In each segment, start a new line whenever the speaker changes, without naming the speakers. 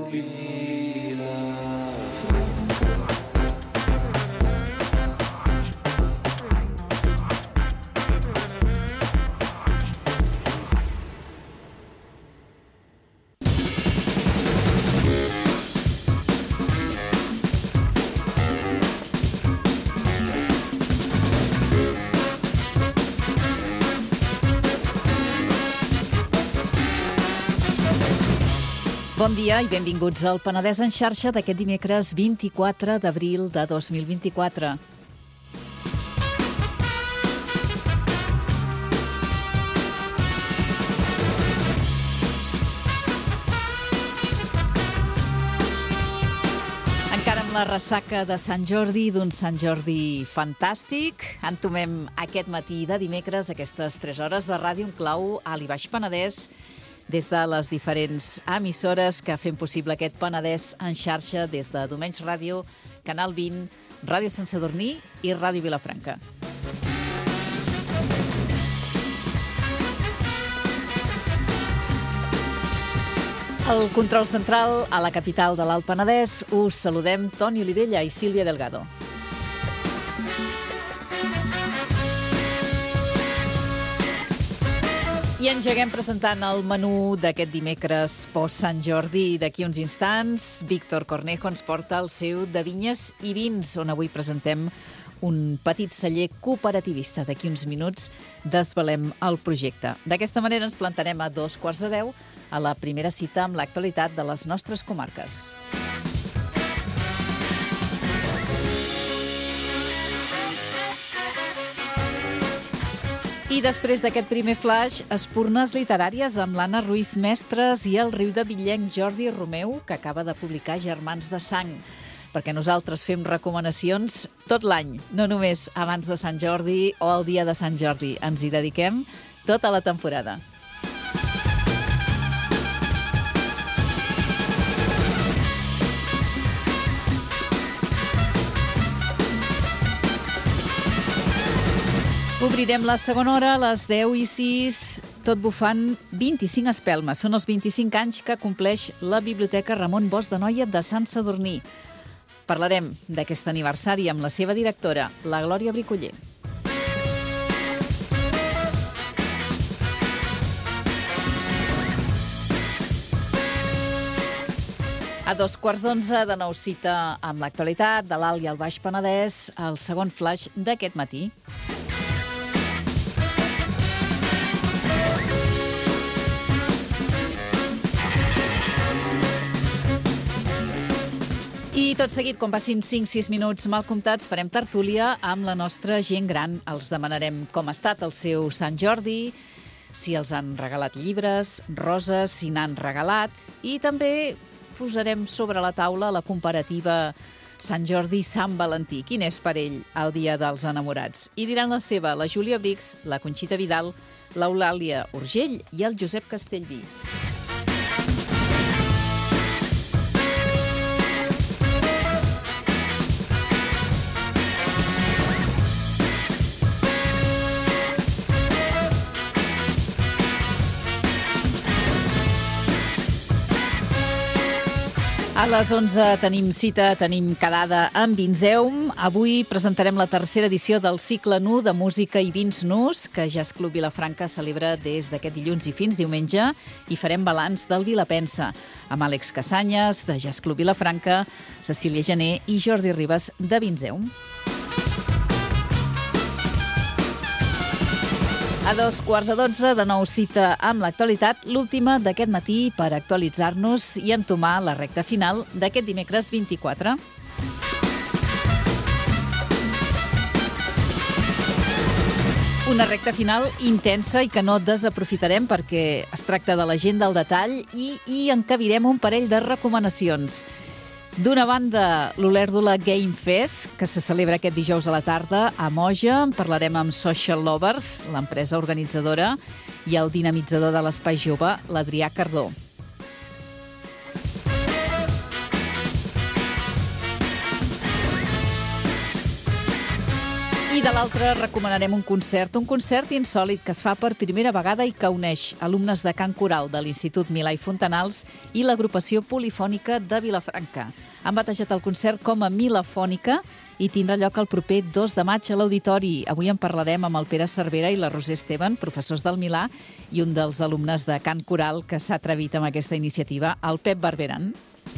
Bon dia i benvinguts al Penedès en xarxa d'aquest dimecres 24 d'abril de 2024. Encara amb la ressaca de Sant Jordi, d'un Sant Jordi fantàstic, entomem aquest matí de dimecres aquestes 3 hores de ràdio en clau a l'Baix Penedès, des de les diferents emissores que fem possible aquest Penedès en xarxa, des de Domenys Ràdio, Canal 20, Ràdio Sant Sadurní i Ràdio Vilafranca. Al control central, a la capital de l'Alt Penedès, us saludem Toni Olivella i Sílvia Delgado. I engeguem presentant el menú d'aquest dimecres post-Sant Jordi. D'aquí uns instants, Víctor Cornejo ens porta el seu de vinyes i vins, on avui presentem un petit celler cooperativista. D'aquí uns minuts desvelem el projecte. D'aquesta manera ens plantarem a 9:45 a la primera cita amb l'actualitat de les nostres comarques. I després d'aquest primer flash, espurnes literàries amb l'Anna Ruiz Mestres i el riudebitllenc Jordi Romeu, que acaba de publicar Germans de Sang. Perquè nosaltres fem recomanacions tot l'any, no només abans de Sant Jordi o el dia de Sant Jordi. Ens hi dediquem tota la temporada. Obrirem la segona hora a les 10:06, tot bufant 25 espelmes. Són els 25 anys que compleix la Biblioteca Ramon Bosch de Noia de Sant Sadurní. Parlarem d'aquest aniversari amb la seva directora, la Glòria Bricoller. A 11:15 de nou cita amb l'actualitat de l'Alt i el Baix Penedès, el segon flash d'aquest matí. I tot seguit, quan passin 5-6 minuts mal comptats, farem tertúlia amb la nostra gent gran. Els demanarem com ha estat el seu Sant Jordi, si els han regalat llibres, roses, si n'han regalat, i també posarem sobre la taula la comparativa Sant Jordi-Sant Valentí. Quin és per ell el dia dels enamorats? I diran la seva la Júlia Brix, la Conxita Vidal, l'Eulàlia Urgell i el Josep Castellví. A les 11 tenim cita, tenim quedada amb Vinseum. Avui presentarem la tercera edició del cicle nu de música i vins nus que Jazz Club Vilafranca celebra des d'aquest dilluns i fins diumenge, i farem balanç del Vilapensa amb Àlex Casanyes, de Jazz Club Vilafranca, Cecília Gené i Jordi Ribas, de Vinseum. A 11:45 de nou cita amb l'actualitat, l'última d'aquest matí per actualitzar-nos i entomar la recta final d'aquest dimecres 24. Una recta final intensa i que no desaprofitarem perquè es tracta de la gent del detall i hi encabirem un parell de recomanacions. D'una banda, l'Olèrdola Game Fest, que se celebra aquest dijous a la tarda a Moja. En parlarem amb Social Lovers, l'empresa organitzadora, i el dinamitzador de l'Espai Jove, l'Adrià Cardó. I I de l'altre recomanarem un concert insòlit que es fa per primera vegada i que uneix alumnes de cant coral de l'Institut Milà i Fontanals i l'agrupació polifònica de Vilafranca. Han batejat el concert com a Milafònica i tindrà lloc el proper 2 de maig a l'Auditori. Avui en parlarem amb el Pere Cervera i la Roser Esteban, professors del Milà, i un dels alumnes de cant coral que s'ha atrevit amb aquesta iniciativa, el Pep Barberan.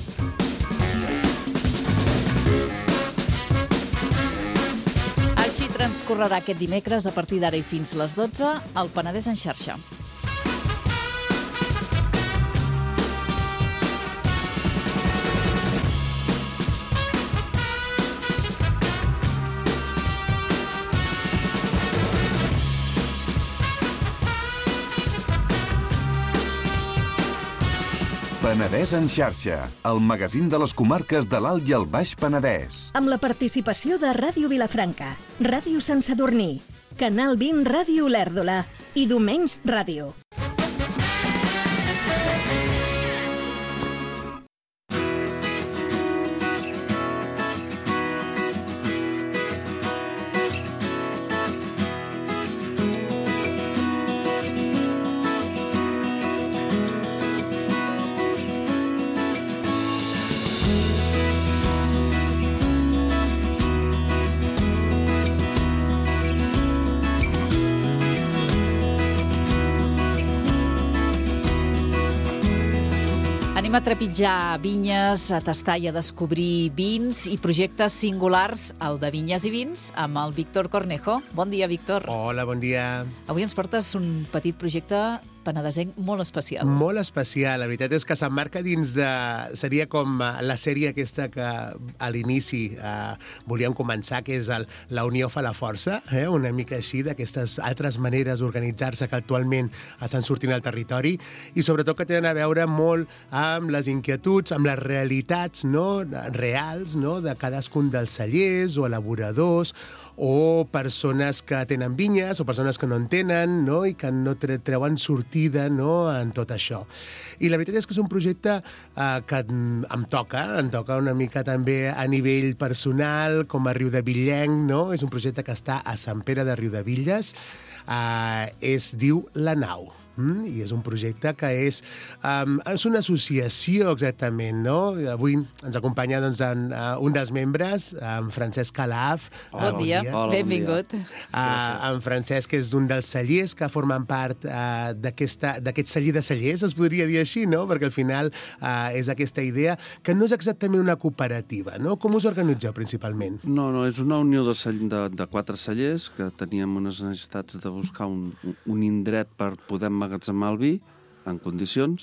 Així transcorrerà aquest dimecres a partir d'ara i fins les 12 al Penedès en xarxa.
Penedès en xarxa, el magazín de les comarques de l'Alt i el Baix Penedès.
Amb la participació de Ràdio Vilafranca, Ràdio Sant Sadurní, Canal 20 Ràdio Olèrdola i Domenys Ràdio.
Anem a trepitjar vinyes, a tastar i a descobrir vins i projectes singulars, el de Vinyes i Vins, amb el Víctor Cornejo. Bon dia, Víctor.
Hola, bon dia.
Avui ens portes un petit projecte penedesenc molt especial.
Molt especial. La veritat és que s'emmarca dins de... Seria com la sèrie aquesta que a l'inici volíem començar, que és la unió fa la força, una mica així, d'aquestes altres maneres d'organitzar-se que actualment estan sortint al territori i sobretot que tenen a veure molt amb les inquietuds, amb les realitats reals de cadascun dels cellers o elaboradors o persones que tenen vinyes o persones que no en tenen i que no treuen sortida en tot això. I la veritat és que és un projecte que em toca una mica també a nivell personal, com a Riudevillenc, és un projecte que està a Sant Pere de Riudevilles, es diu La Nau. I és un projecte que és una associació, exactament, Avui ens acompanya un dels membres, en Francesc Calaf.
Bon dia, benvingut.
En Francesc és un dels cellers que formen part d'aquest celler de cellers, es podria dir així, perquè al final és aquesta idea que no és exactament una cooperativa, Com us organitzeu principalment?
No, és una unió de 4 cellers que teníem unes necessitats de buscar un indret per poder emmagatzemar el vi en condicions.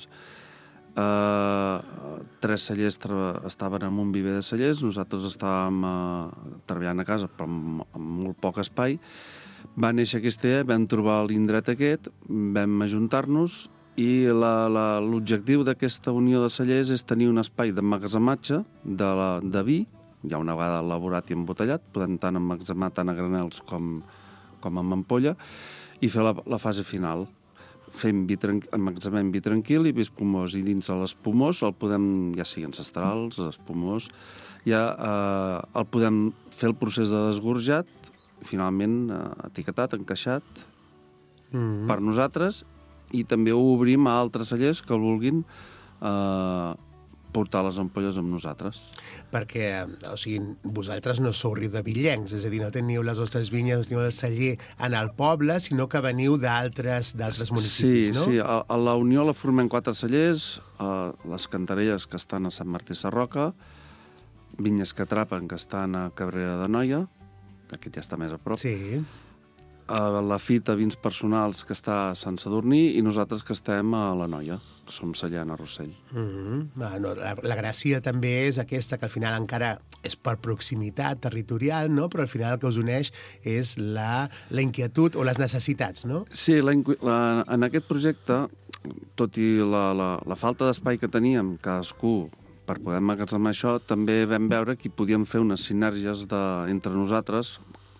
3 cellers estaven en un viver de cellers, nosaltres estàvem treballant a casa però amb molt poc espai. Va néixer aquesta idea, vam trobar l'indret aquest, vam ajuntar-nos i l'objectiu d'aquesta unió de cellers és tenir un espai d'emmagatzematge de vi, ja una vegada elaborat i embotellat, podem tant emmagatzemar tant a granels com amb ampolla, i fer la fase final. Fem emmagatzemem vi tranquil i vi espumós, i dins l'espumós el podem, ja sigui ancestrals, espumós, ja el podem fer el procés de desgorjat, finalment etiquetat, encaixat per nosaltres, i també ho obrim a altres cellers que vulguin portar les ampolles amb nosaltres.
Perquè, vosaltres no sou riudevillencs, és a dir, no teniu les vostres vinyes, no teniu el celler en el poble, sinó que veniu d'altres municipis, no?
Sí, a la Unió la formem 4 cellers, les Cantarelles, que estan a Sant Martí Sarroca, Vinyes que Atrapen, que estan a Cabrera de Noia, que aquest ja està més a prop. Sí. La Fita Vins Personals, que està a Sant Sadurní, i nosaltres que estem a la Noia, que som celler a Rossell.
La gràcia també és aquesta, que al final encara és per proximitat territorial, però al final el que us uneix és la inquietud o les necessitats, no?
Sí, en aquest projecte, tot i la falta d'espai que teníem cadascú per poder emmagatzemar això, també vam veure que podíem fer unes sinergies entre nosaltres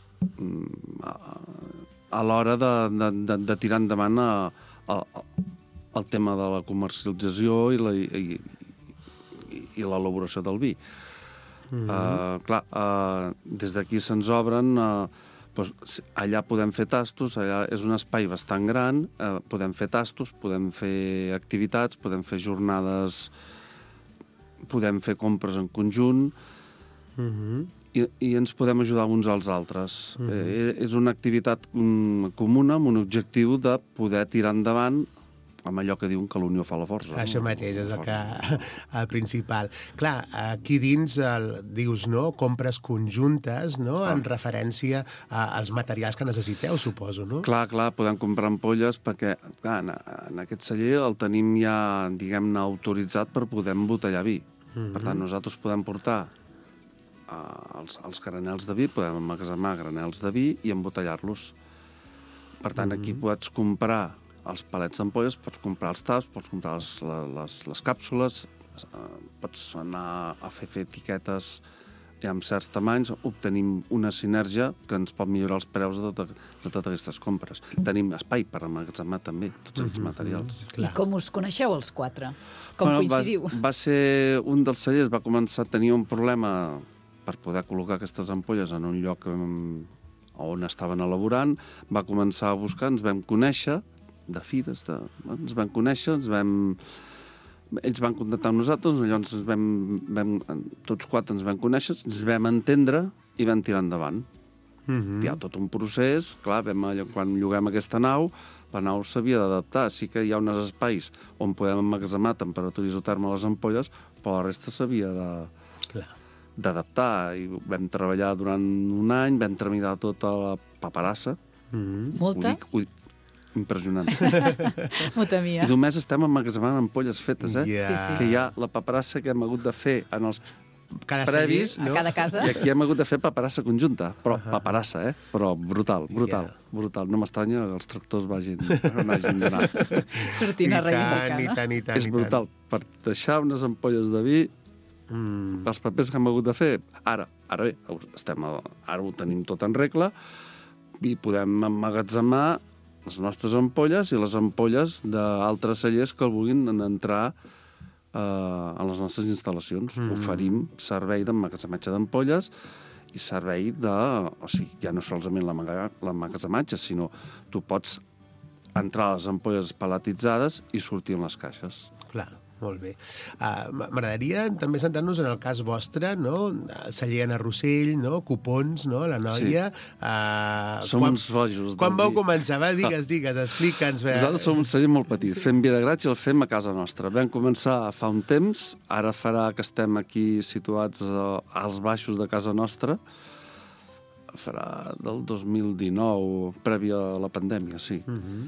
a l'hora de tirar endavant el tema de la comercialització i l'elaboració del vi. Clar, des d'aquí se'ns obren doncs, allà podem fer tastos, allà és un espai bastant gran, podem fer tastos, podem fer activitats, podem fer jornades, podem fer compres en conjunt, i ens podem ajudar uns als altres. És una activitat comuna amb un objectiu de poder tirar endavant amb allò que diuen que l'unió fa la força.
Això mateix, és el principal. Clar, aquí dins dius, no?, compres conjuntes, no?, en referència als materials que necessiteu, suposo, no?
Clar, podem comprar ampolles perquè, clar, en aquest celler el tenim ja, diguem-ne, autoritzat per poder embotellar vi. Per tant, nosaltres podem portar els granels de vi, podem emmagatzemar granels de vi i embotellar-los. Per tant, aquí pots comprar els palets d'ampolles, pots comprar els taps, pots comprar les càpsules, pots anar a fer etiquetes amb certs tamanys, obtenim una sinergia que ens pot millorar els preus de totes aquestes compres. Tenim espai per emmagatzemar també tots aquests materials.
I com us coneixeu els quatre? Com coincidiu?
Va ser un dels cellers, va començar a tenir un problema per poder col·locar aquestes ampolles en un lloc on estaven elaborant, va començar a buscar, ens vam conèixer, de fires, ens vam conèixer, ells van contactar amb nosaltres, llavors tots quatre ens vam conèixer, ens vam entendre i vam tirar endavant. Hi ha tot un procés, clar, quan lloguem aquesta nau, la nau s'havia d'adaptar, sí que hi ha uns espais on podem emmagatzemar temperatura isotèrmica a les ampolles, però la resta s'havia d'adaptar, i vam treballar durant un any, vam tramitar tota la paperassa.
Molta?
Impressionant.
Molta mia.
I només estem emmagatzemant ampolles fetes,
Sí.
Que hi ha la paperassa que hem hagut de fer en els previs,
a cada casa.
i aquí hem hagut de fer paperassa conjunta, però paperassa, però brutal. No m'estranya que els tractors vagin d'anar.
Sortint a reivindicar, no?
I tant.
És brutal. Per deixar unes ampolles de vi, els papers que hem hagut de fer, ara bé, ara ho tenim tot en regla, i podem emmagatzemar les nostres ampolles i les ampolles d'altres cellers que vulguin entrar a les nostres instal·lacions. Oferim servei d'emmagatzematge d'ampolles i servei o sigui, ja no solament l'emmagatzematge, sinó tu pots entrar a les ampolles paletitzades i sortir amb les caixes.
Clar. Molt bé. M'agradaria també centrar-nos en el cas vostre, no? Celler Anna Rossell, no? Copons, no? La noia.
Som uns rojos.
Quan vau començar? Va, digues, explica'ns.
Nosaltres som un celler molt petit. Fem vi de graig i el fem a casa nostra. Vam començar fa un temps, ara farà que estem aquí situats als baixos de casa nostra. Farà del 2019, previ a la pandèmia, sí.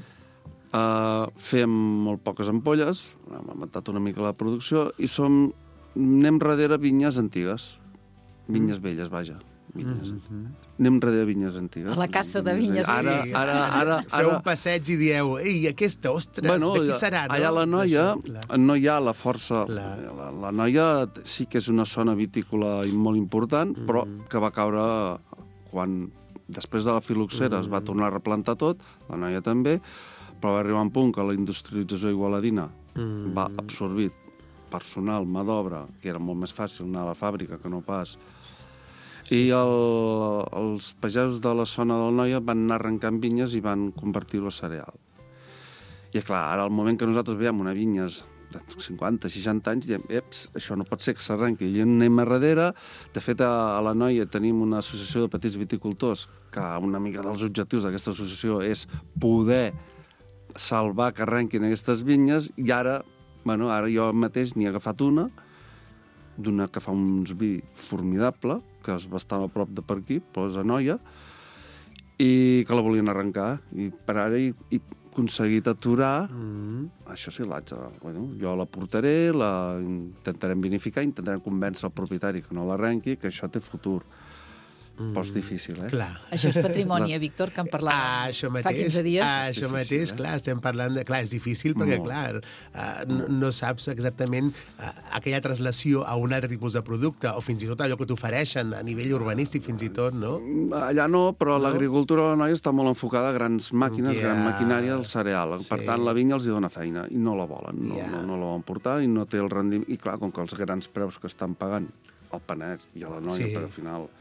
Fem molt poques ampolles, hem augmentat una mica la producció i anem darrere vinyes antigues, vinyes velles, vaja. Anem darrere vinyes antigues.
A la caça de vinyes velles.
Ara feu un passeig i dieu, ei, aquesta, ostres, de qui serà?
Allà la noia no hi ha la força. La noia sí que és una zona vitícola molt important, però que va caure quan, després de la filoxera, es va tornar a replantar tot, la noia també, però va arribar un punt que la industrialització igualadina va absorbir personal, mà d'obra, que era molt més fàcil anar a la fàbrica que no pas. I els pagesos de la zona del Noia van anar arrencant vinyes i van convertir-ho a cereal. I clar, ara al moment que nosaltres veiem una vinya de 50, 60 anys, diem, això no pot ser que s'arrenqui. I anem a darrere. De fet, a la Noia tenim una associació de petits viticultors que una mica dels objectius d'aquesta associació és poder salvar que arrenquin aquestes vinyes, i ara jo mateix n'he agafat una que fa uns vi formidable, que és bastant a prop de per aquí, però és a Noia, i que la volien arrencar. I per ara he aconseguit aturar, això sí, jo la portaré, la intentarem vinificar, intentarem convèncer el propietari que no l'arrenqui, que això té futur. Però és difícil,
Clar.
Això és patrimoni, Víctor, que en parlàvem fa 15 dies.
Això mateix, clar, estem parlant de... Clar, és difícil perquè, clar, no saps exactament aquella translació a un altre tipus de producte, o fins i tot allò que t'ofereixen a nivell urbanístic, fins i tot, no?
Allà no, però l'agricultura de la Noia està molt enfocada a grans màquines, gran maquinària del cereal. Per tant, la vinya els hi dona feina i no la volen. No la volen portar i no té el rendiment. I clar, com que els grans preus que estan pagant al Penedès i a la Noia, per al final...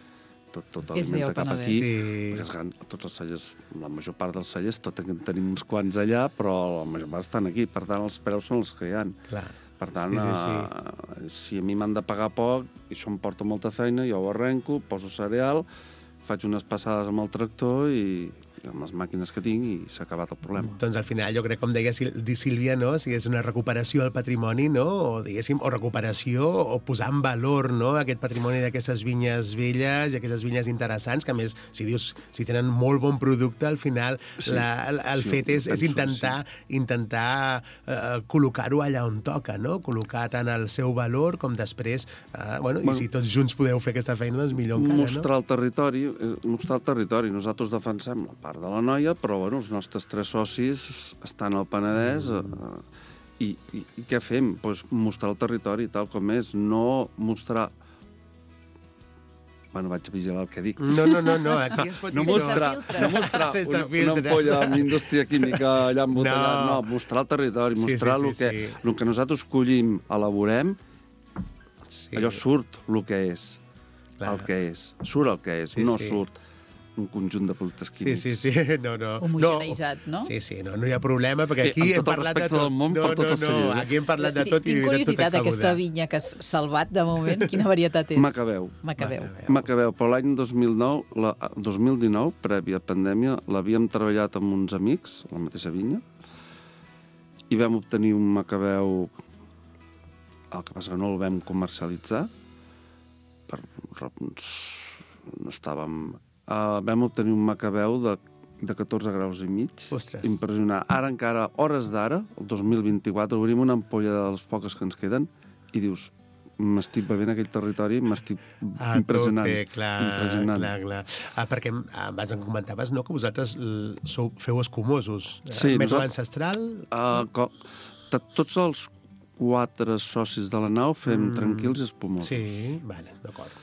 tot
És
alimenta
del
cap
Penedès.
aquí.
Sí.
Perquè és gran, tots els cellers, la major part dels cellers, tot en tenim uns quants allà, però la major part estan aquí. Per tant, els preus són els que hi ha.
Clar.
Per tant, si a mi m'han de pagar poc, això em porta molta feina, jo ho arrenco, poso cereal, faig unes passades amb el tractor i amb les màquines que tinc i s'ha acabat el problema.
Doncs al final jo crec, com deia Sílvia, no? Si és una recuperació del patrimoni, no? O diguéssim, o recuperació, o posar en valor, no? Aquest patrimoni d'aquestes vinyes velles i aquestes vinyes interessants, que a més, si dius, si tenen molt bon producte, al final el fet és intentar col·locar-ho allà on toca, no? Col·locar tant el seu valor com després, i si tots junts podeu fer aquesta feina, doncs millor encara, no?
Mostrar el territori. Nosaltres defensem la part de la Noia, però els nostres 3 socis estan al Penedès i què fem? Doncs mostrar el territori tal com és, no mostrar... Bueno, vaig a vigilar el que dic.
No, aquí es pot dir...
No mostrar una ampolla amb indústria química allà embotellada. No, mostrar el territori, mostrar el que nosaltres collim, elaborem, allò surt el que és. El que és. Surt el que és, no surt un conjunt de productes químics.
Sí, no.
Homogeneïtzat, no?
Sí, no hi ha problema, perquè aquí hem parlat de tot.
Del món, per tots els cellers.
Aquí hem parlat de tot i
tinc curiositat, aquesta vinya que has salvat de moment, quina varietat és?
Macabeu. Però l'any 2019, previ a pandèmia, l'havíem treballat amb uns amics, la mateixa vinya, i vam obtenir un Macabeu, el que passa que no el vam comercialitzar, per raons... no estàvem... vam obtenir un Macabeu de 14 graus i mig.
Ostres.
Impressionant. Ara encara, hores d'ara, el 2024, obrim una ampolla de les poques que ens queden i dius, m'estic bevent aquell territori, m'estic impressionant.
Clar. Perquè abans em comentaves, no?, que vosaltres feu escumosos.
Sí,
mètode ancestral?
Tots els 4 socis de la nau fem tranquils i espumosos.
Sí, d'acord.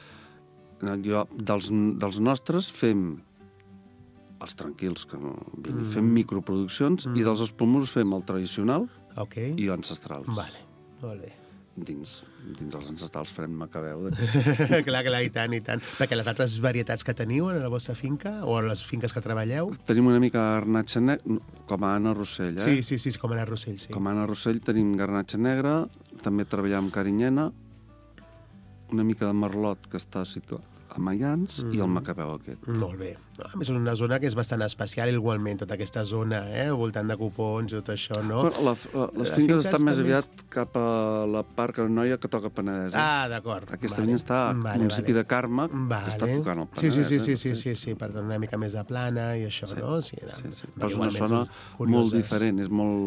Dels nostres fem els tranquils, fem microproduccions, i dels espumosos fem el tradicional i ancestrals.
Vale, molt bé.
Dins els ancestrals farem Macabeu.
Clar, i tant. Perquè les altres varietats que teniu en la vostra finca, o en les finques que treballeu...
Tenim una mica garnatxa negra, com a Anna Rossell,
Sí, com a Anna Rossell, sí.
Com a Anna Rossell tenim garnatxa negra, també treballem amb carinyena, una mica de merlot que està situat a Maians i el Macabeu aquest.
Molt bé. A més, és una zona que és bastant especial, igualment, tota aquesta zona, al voltant de Copons i tot això, no?
Les finques estan més aviat cap a la part Noia que toca Penedès.
D'acord.
Aquesta vinya està al municipi de Carme, que està tocant el Penedès.
Sí, per una mica més de plana i això, no? Sí.
Però és una zona molt diferent,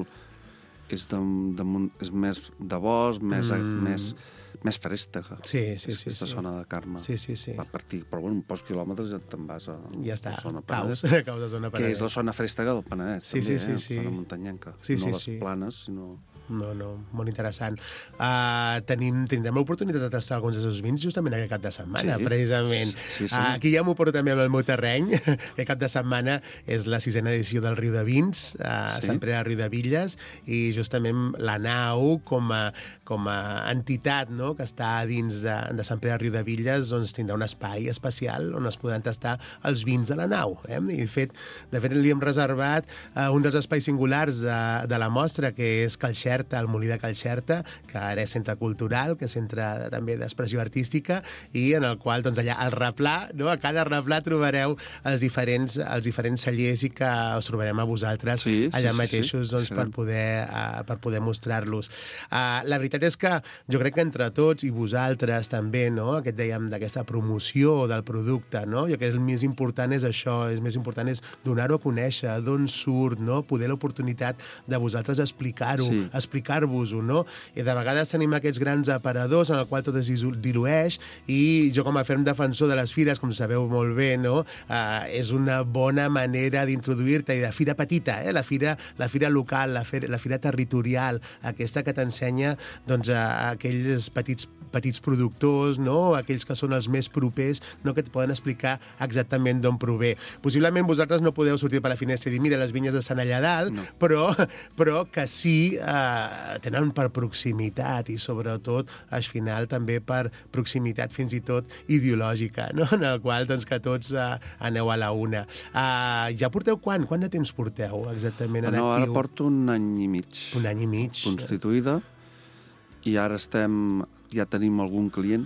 és més de bosc, més fréstega.
Sí.
Aquesta zona de Carme.
Sí.
Va partir, però un pocs quilòmetres ja te'n vas a
ja està,
la zona Penedès.
Caus de zona Penedès.
Que és la zona fréstega del Penedès, també, la zona muntanyenca. No les planes, sinó...
No, molt interessant. Tindrem l'oportunitat de tastar alguns dels vins justament aquest cap de setmana, precisament.
Sí.
Aquí ja m'ho porto també amb el meu terreny. Aquest cap de setmana és la 6a edició del Riu de Vins, a Sant Pere de Riudebitlles, i justament la nau, com a entitat, no?, que està dins de Sant Pere de Riudebitlles, doncs tindrà un espai especial on es podran tastar els vins de la nau. I de fet, li hem reservat un dels espais singulars de la mostra, que és Calxerta, el Molí de Calxerta, que ara és centre cultural, que és centre també d'expressió artística, i en el qual, doncs, allà al replà, no?, a cada replà trobareu els diferents cellers i que us trobarem a vosaltres allà mateixos, doncs, per poder mostrar-los. La veritat és que jo crec que entre tots, i vosaltres també, no?, d'aquesta promoció del producte, no?, jo crec que el més important és això, el més important és donar-ho a conèixer, d'on surt, no?, poder l'oportunitat de vosaltres explicar-vos-ho, no? I de vegades tenim aquests grans aparadors en el qual tot es dilueix, i jo com a ferm defensor de les fires, com sabeu molt bé, no?, és una bona manera d'introduir-te, i de fira petita, la fira local, la fira territorial, aquesta que t'ensenya, doncs, aquells petits petits productors, no? Aquells que són els més propers, no? Que et poden explicar exactament d'on prové. Possiblement vosaltres no podeu sortir per la finestra i dir, mira, les vinyes estan allà dalt, no. però que sí tenen per proximitat i sobretot al final també per proximitat fins i tot ideològica, no? En el qual doncs, que tots aneu a la una. Ja porteu quant? Quant de temps porteu exactament en actiu?
Ara porto un any i mig.
Un any i mig.
Constituïda, i ara ja tenim algun client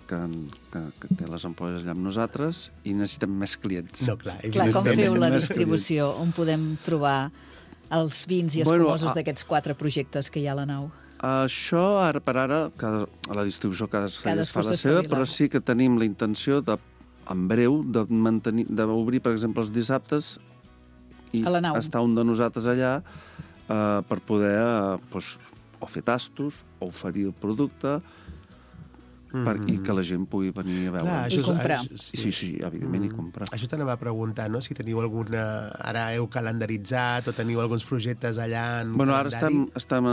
que té les ampolles allà amb nosaltres i necessitem més clients.
No, clar,
com feu la distribució? On podem trobar els vins i escumosos d'aquests 4 projectes que hi ha a la nau?
Això, ara per ara, la distribució cada fa la seva, però sí que tenim la intenció en breu d'obrir, per exemple, els dissabtes i estar un de nosaltres allà per poder o fer tastos o oferir el producte i que la gent pugui venir a veure.
I comprar.
Sí, evidentment, i comprar.
Això t'anava a preguntar, no? Si teniu alguna... Ara heu calendaritzat o teniu alguns projectes allà en calendari?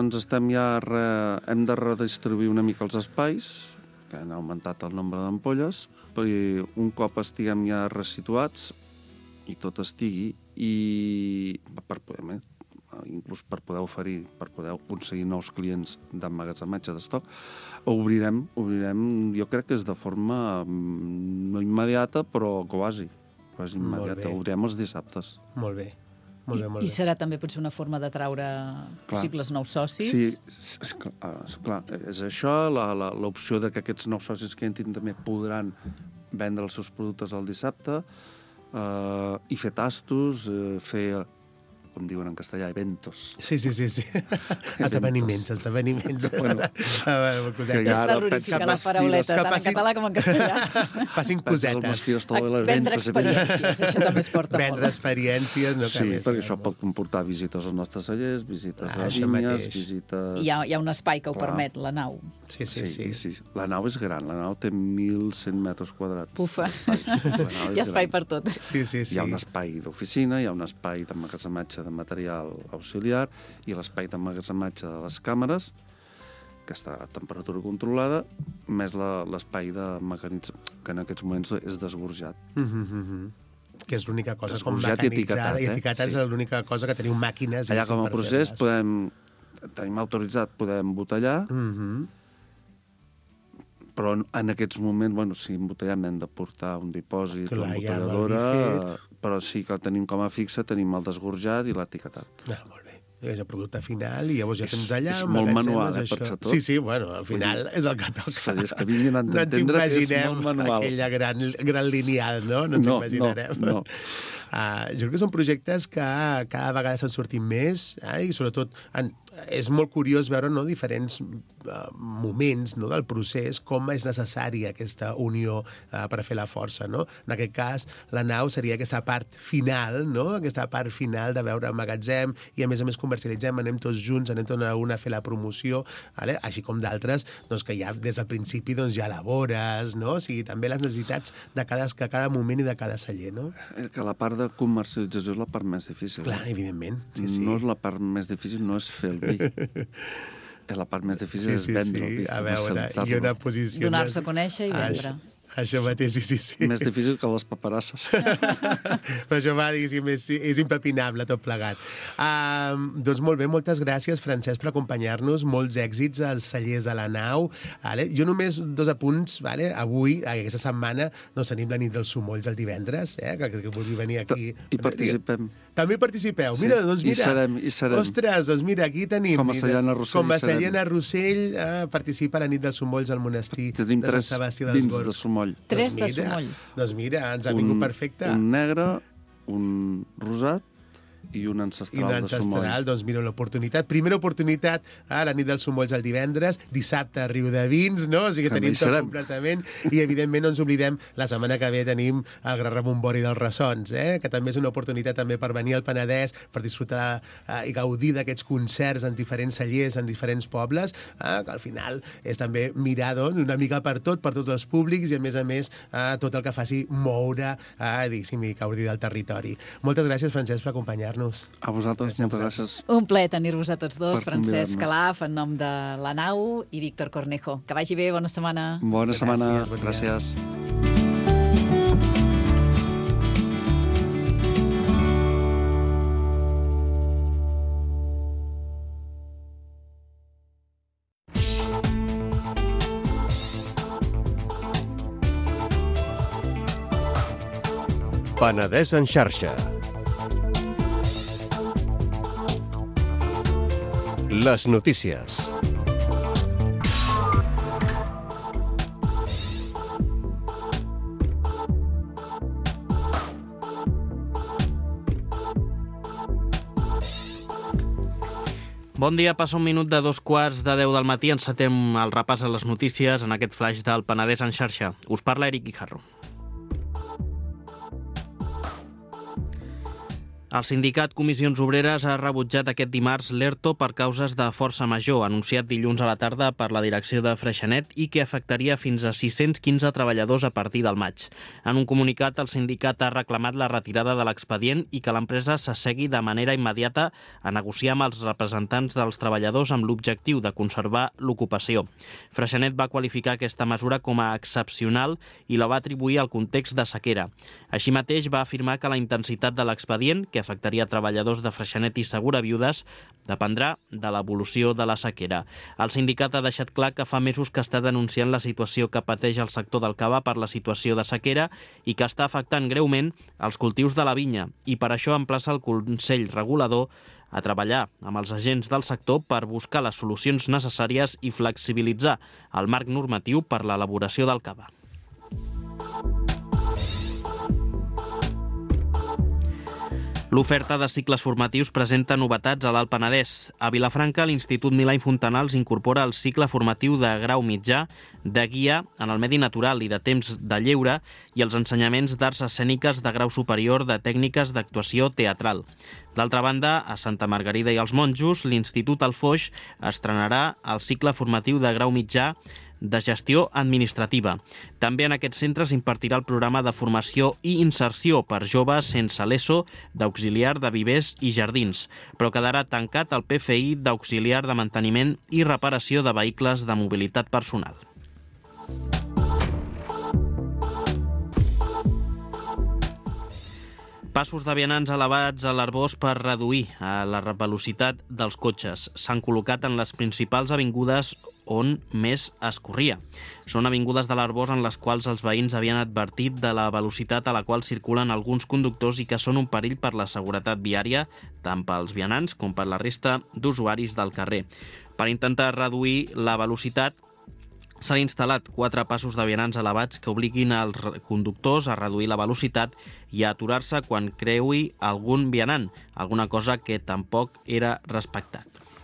Ara hem de redistribuir una mica els espais, que han augmentat el nombre d'ampolles, perquè un cop estiguem ja resituats i tot estigui, i per poder inclús per poder oferir, per poder aconseguir nous clients d'emmagatzematge d'estoc, obrirem, jo crec que és de forma no immediata, però quasi immediata. Obrirem els dissabtes.
Molt bé.
I serà també potser una forma d'atraure possibles nous socis?
Sí, clar. És això, l'opció de que aquests nous socis que entrin també podran vendre els seus productes el dissabte i fer tastos, fer... com diuen en castellà, eventos.
Sí. Esdeveniments.
Bueno, que ja glorifica la parauleta, tant en català com en castellà.
Facin cosetes.
Vendre experiències, això també es porta molt.
Vendre experiències, no cal més.
Sí, perquè això pot comportar visites als nostres cellers, visites a vinyes, visites...
Hi ha un espai que ho permet, la nau.
Sí. La nau és gran, la nau té 1.100 metres quadrats.
Ufa, hi ha espai per tot.
Sí.
Hi ha un espai d'oficina, hi ha un espai d'emmagatzematge de material auxiliar i l'espai d'emmagatzematge de les càmeres, que està a temperatura controlada, més l'espai de mecanitzat, que en aquests moments és desgorjat.
Que és l'única cosa com mecanitzada. I etiquetat és l'única cosa que teniu màquines...
Allà com a procés tenim autoritzat, podem embotellar, però en aquests moments, si embotellem hem de portar un dipòsit, una embotelladora, però sí que tenim com a fixa, tenim el desgorjat i l'etiquetat.
Molt bé. És el producte final i llavors ja tens allà...
És molt manual, per ser tot.
Sí, bueno, al final és el que toca.
És que vinguin a entendre que és molt manual.
Aquella gran lineal, no? No ens imaginarem.
No.
Jo crec que són projectes que cada vegada s'han sortit més i sobretot és molt curiós veure diferents moments del procés, com és necessària aquesta unió per fer la força. No? En aquest cas, la nau seria aquesta part final, aquesta part final de veure magatzem i a més comercialitzem, anem tots junts, anem tot a fer la promoció, així com d'altres que ja des del principi ja elabores, o sigui, també les necessitats de cada moment i de cada celler. No?
Que la part de comercialització és la part més difícil.
Clar, evidentment.
No és la part més difícil, no és fer el vi. La part més difícil és vendre el vi.
A veure, i una posició...
Donar-se a conèixer i vendre.
Això mateix, sí.
Més difícil que les paperasses.
Però això és impepinable, tot plegat. Doncs molt bé, moltes gràcies, Francesc, per acompanyar-nos. Molts èxits als cellers de la nau. Jo només 2 apunts. Avui, aquesta setmana, tenim la nit dels sumolls el divendres, que vulgui venir aquí.
I participem.
També participeu. Mira.
I serem.
Ostres, doncs mira, aquí tenim...
Com a Cellena Rossell.
Com a Cellena Rossell participa a la nit dels sumolls al monestir de Sant Sebastià dels Gorgs.
Tenim 3 vins de sumoll.
3 de sumoll.
Doncs mira, ens ha vingut perfecte.
Un negre, un rosat i un ancestral de sumoll.
Doncs mira, l'oportunitat. Primera oportunitat a la nit dels sumolls el divendres, dissabte a Riu de Vins, no? O sigui que tenim tot completament. I evidentment no ens oblidem, la setmana que ve tenim el Gran Rebombori dels Ressons, que també és una oportunitat també per venir al Penedès, per disfrutar i gaudir d'aquests concerts en diferents cellers, en diferents pobles, que al final és també mirar una mica per tots els públics i a més tot el que faci moure, diguéssim, i gaudir del territori. Moltes gràcies, Francesc, per acompanyar-nos. convidar-nos.
A vosaltres, moltes gràcies.
Un plaer tenir-vos a tots dos,
Per
Francesc
convidar-nos.
Calaf, en nom de la Nau, i Víctor Cornejo. Que vagi bé, bona setmana.
Bona setmana.
Gràcies, bon dia.
Gràcies.
Penedès en xarxa. Les notícies.
Bon dia, passa un minut de 2:15 del matí. Encetem el repàs a les notícies en aquest flash del Penedès en xarxa. Us parla Eric Guijarro. El sindicat Comissions Obreres ha rebutjat aquest dimarts l'ERTO per causes de força major, anunciat dilluns a la tarda per la direcció de Freixenet i que afectaria fins a 615 treballadors a partir del maig. En un comunicat, el sindicat ha reclamat la retirada de l'expedient i que l'empresa s'assegui de manera immediata a negociar amb els representants dels treballadors amb l'objectiu de conservar l'ocupació. Freixenet va qualificar aquesta mesura com a excepcional i la va atribuir al context de sequera. Així mateix, va afirmar que la intensitat de l'expedient, que afectaria treballadors de Freixenet i Segura Viudes, dependrà de l'evolució de la sequera. El sindicat ha deixat clar que fa mesos que està denunciant la situació que pateix el sector del cava per la situació de sequera i que està afectant greument els cultius de la vinya, i per això emplaça el Consell Regulador a treballar amb els agents del sector per buscar les solucions necessàries i flexibilitzar el marc normatiu per l'elaboració del cava. L'oferta de cicles formatius presenta novetats a l'Alt Penedès. A Vilafranca, l'Institut Milà i Fontanals incorpora el cicle formatiu de grau mitjà, de guia en el medi natural i de temps de lleure i els ensenyaments d'arts escèniques de grau superior de tècniques d'actuació teatral. D'altra banda, a Santa Margarida i els Monjos, l'Institut Alfoix estrenarà el cicle formatiu de grau mitjà de gestió administrativa. També en aquests centres impartirà el programa de formació i inserció per joves sense l'ESO d'auxiliar de vivers i jardins, però quedarà tancat el PFI d'auxiliar de manteniment i reparació de vehicles de mobilitat personal. Passos de vianants elevats a l'Arbós per reduir la velocitat dels cotxes. S'han col·locat en les principals avingudes on més es corria. Són avingudes de l'Arbós en les quals els veïns havien advertit de la velocitat a la qual circulen alguns conductors i que són un perill per la seguretat viària, tant pels vianants com per la resta d'usuaris del carrer. Per intentar reduir la velocitat, s'han instal·lat 4 passos de vianants elevats que obliguin els conductors a reduir la velocitat i a aturar-se quan creui algun vianant, alguna cosa que tampoc era respectat.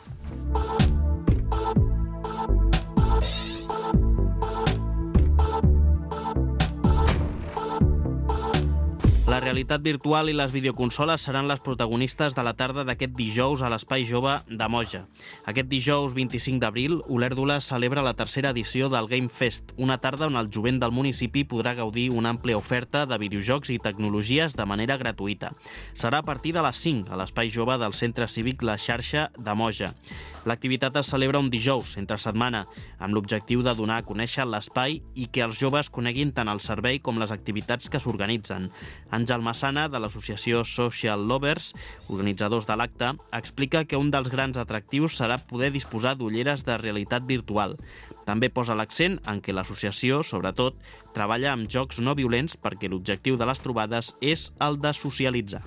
La realitat virtual i les videoconsoles seran les protagonistes de la tarda d'aquest dijous a l'Espai Jove de Moja. Aquest dijous 25 d'abril, Olèrdola celebra la tercera edició del Game Fest, una tarda on el jovent del municipi podrà gaudir una àmplia oferta de videojocs i tecnologies de manera gratuïta. Serà a partir de les 5 a l'Espai Jove del Centre Cívic La Xarxa de Moja. L'activitat es celebra un dijous, entre setmana, amb l'objectiu de donar a conèixer l'espai i que els joves coneguin tant el servei com les activitats que s'organitzen. Àngel Massana, de l'associació Social Lovers, organitzadors de l'acte, explica que un dels grans atractius serà poder disposar d'ulleres de realitat virtual. També posa l'accent en què l'associació, sobretot, treballa amb jocs no violents perquè l'objectiu de les trobades és el de socialitzar.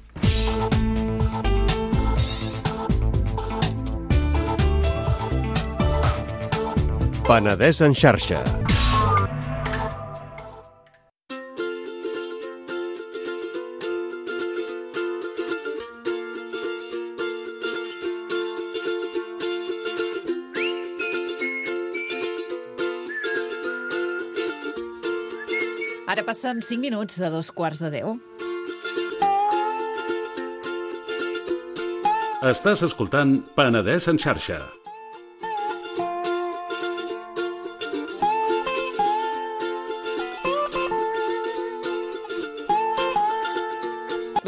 Penedès en xarxa.
Ara passen 5 minuts de 2:15.
Estàs escoltant Penedès en xarxa.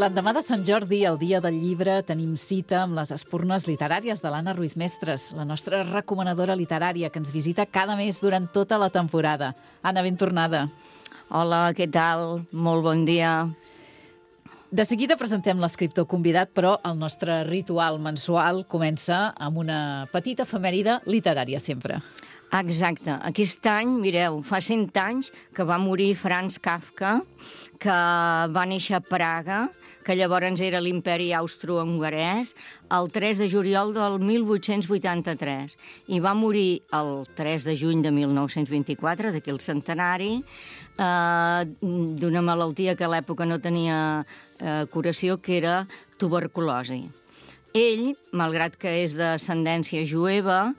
L'endemà de Sant Jordi, el dia del llibre, tenim cita amb les espurnes literàries de l'Anna Ruiz Mestres, la nostra recomanadora literària que ens visita cada mes durant tota la temporada. Anna, ben tornada.
Hola, què tal? Molt bon dia.
De seguida presentem l'escriptor convidat, però el nostre ritual mensual comença amb una petita efemèride literària sempre.
Exacte. Aquest any, mireu, fa 100 anys que va morir Franz Kafka, que va néixer a Praga, que llavors era l'imperi austro-hongarès, el 3 de juliol del 1883. I va morir el 3 de juny de 1924, d'aquí el centenari, d'una malaltia que a l'època no tenia curació, que era tuberculosi. Ell, malgrat que és d'ascendència jueva,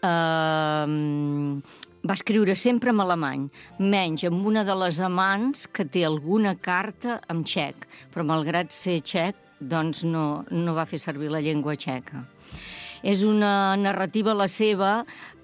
va escriure sempre en alemany, menys amb una de les amants que té alguna carta en txec, però malgrat ser txec, doncs no va fer servir la llengua txeca. És una narrativa, la seva,